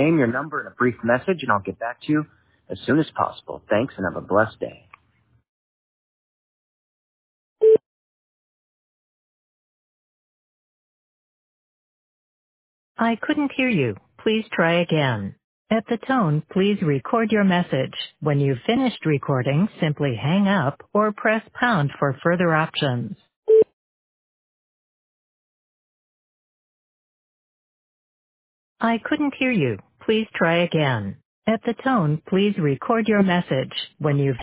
name, your number, and a brief message, and I'll get back to you as soon as possible. Thanks, and have a blessed day. I couldn't hear you. Please try again. At the tone, please record your message. When you've finished recording, simply hang up or press pound for further options. I couldn't hear you. Please try again. At the tone, please record your message. When you've